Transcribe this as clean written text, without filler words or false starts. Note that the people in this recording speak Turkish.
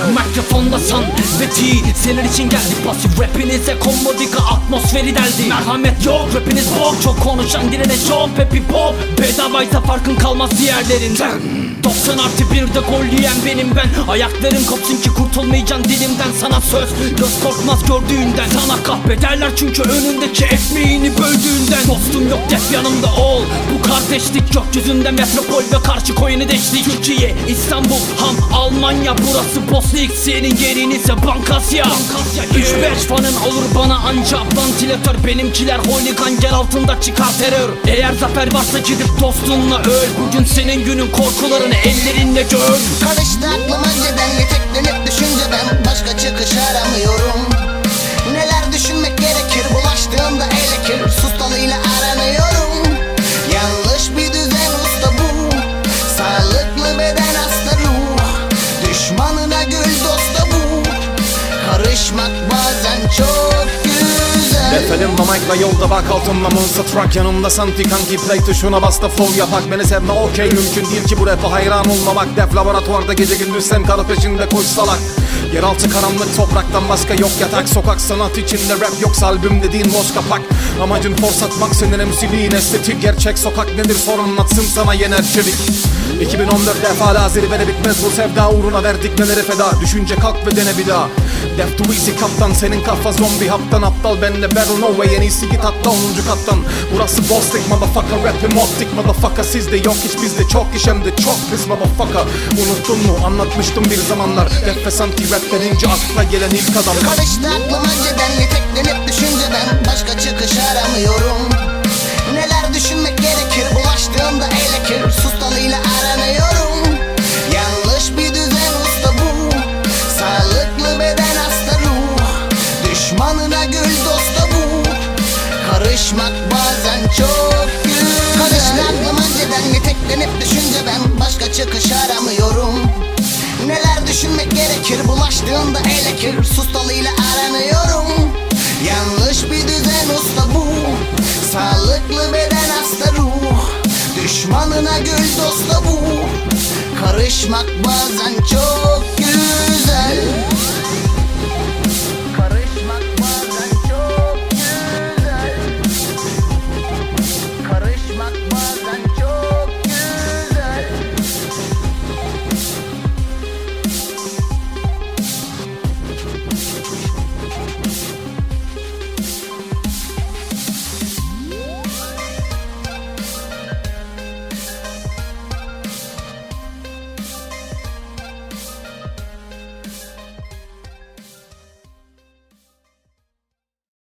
Mikrofonda san ve T, senin için geldik. Pasif rapinize komodika atmosferi deldi. Merhamet yok, rapiniz bok, çok konuşan direne çok pepi pop. Bedavaysa farkın kalmaz diğerlerinden. 90 artı 1'de gol yiyen benim ben. Ayakların kopsun ki kurtulmayacaksın dilimden. Sana söz, göz korkmaz gördüğünden. Sana kahpe derler çünkü önündeki ekmeğini böldüğünden. Dostum yok, hep yanımda ol. Bu kardeşlik gökyüzünde metropol ve karşı koyunu deştik. Türkiye, İstanbul, Ham, Almanya, burası Bosna. Senin yerin ise Bankasya. 3-5 fanın olur bana anca vantilatör. Benimkiler holigan, yer altında çıkar terör. Eğer zafer varsa gidip dostunla öl. Bugün senin günün, korkularını ellerinle gör. Karıştı aklım önceden, yeteklenip düşünceden. Başka çıkış aramıyorum. Neler düşünmek gerekir, bulaştığımda elekir. Sus dalıyla aranıyorum. Yanlış bir düzen usta bu. Sağlıklı beden hasta ruh. Düşmanına gül dosta bu. Karışmak bazen çok güzel. Defelimle mic'la yolda bak, altımla monster truck. Yanımda santi kanki, play tuşuna bas da flow yapak. Beni sevme okey, mümkün değil ki bu rap'e hayran olmamak. Def laboratuvarda gece gündüz sen karı peşinde koş salak. Yeraltı karanlık, topraktan başka yok yatak. Sokak sanat içinde rap yoksa albüm dediğin boş kapak. Amacın forsatmak senin MC'liğin estetik. Gerçek sokak nedir sor, anlatsın sana yener çevik. 2014 defa zirvede bitmez bu sevda, uğruna verdik neleri feda. Düşünce kalk ve dene bir daha. Death to easy kaptan, senin kafa zombi haptan. Aptal benle battle no way, en iyisi git hatta 10. kattan. Burası Bostik motherfucker, rap'im optik motherfucker. Sizde yok hiç, bizde çok iş, hem de çok pis motherfucker. Unuttun mu anlatmıştım bir zamanlar. Rap ve santi rap denince akla gelen ilk adam. Karıştı aklım önceden, yeteklenip düşünceden. Başka çıkış aramıyorum. Neler düşünmek gerekir, bulaştığımda elekir. Sus dalıyla aranıyorum. Yanlış bir düzen usta bu. Sağlıklı beden hasta ruh. Düşmanına gül dosta bu. Karışmak bazen çok güzel. Karıştı aklım önceden, yeteklenip düşünceden. Başka çıkış aramıyorum. Neler düşünmek gerekir, bulaştığında elekir. Sus dalıyla aranıyorum. Yanlış bir düzen usta bu. Sağlıklı beden hasta ruh. Düşmanına gül dosta bu. Karışmak bazen çok güzel.